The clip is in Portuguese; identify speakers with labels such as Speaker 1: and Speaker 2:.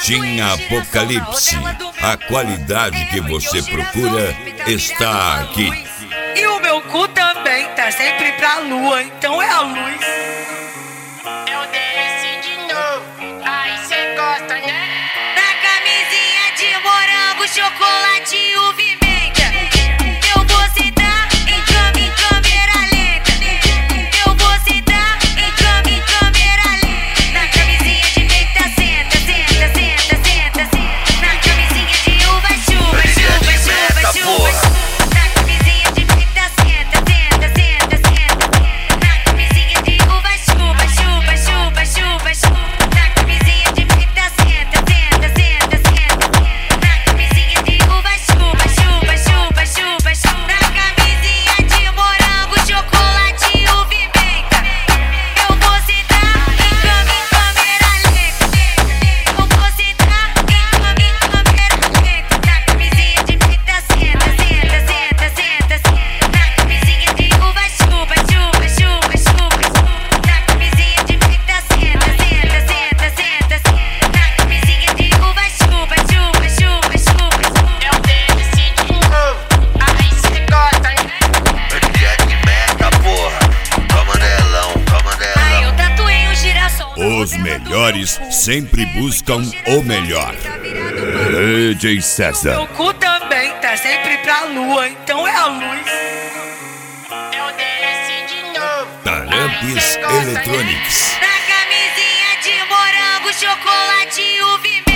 Speaker 1: Postinha Apocalipse. A qualidade que você procura está aqui.
Speaker 2: E o meu cu também tá sempre pra lua, então é a luz.
Speaker 3: Eu desci de novo, aí cê gosta, né?
Speaker 2: Na camisinha de morango, chocolate e uva e menta. Eu vou sentar em câmera lenta. Eu vou sentar em câmera lenta. Na camisinha de menta, senta, senta, senta, senta, senta. Na camisinha de uva, chuva, chuva, chuva, chuva. Na camisinha de menta, senta, senta, senta, senta. Na camisinha de uva, chuva, chuva, chuva, chuva, chuva. Na camisinha de menta, senta, senta, senta, senta. Na camisinha de uva, chuva, chuva, chuva, chuva, chuva. Na camisinha de morango, chocolate e uva e menta. Eu vou sentar em câmera lenta. Eu vou sentar em câmera lenta. Na camisinha de menta, senta, senta, senta, senta, senta. Na camisinha de uva, chuva, chuva, chuva, chuva. Na camisinha de menta, senta, senta, senta, senta, senta. Na camisinha de uva, chuva, chuva, chuva, chuva.
Speaker 3: Eu desci de novo, aí cê gosta, né?
Speaker 4: Jack meta, porra. Toma nelão, toma
Speaker 2: Aí
Speaker 4: nelão.
Speaker 2: eu tatuei um girassol.
Speaker 1: Os melhores sempre buscam o melhor. DJ César.
Speaker 2: Meu cu também tá sempre pra lua, então é a luz.
Speaker 3: Eu desci de novo,
Speaker 1: Taramps Electronics.
Speaker 2: Na camisinha de morango, chocolate e uva e menta.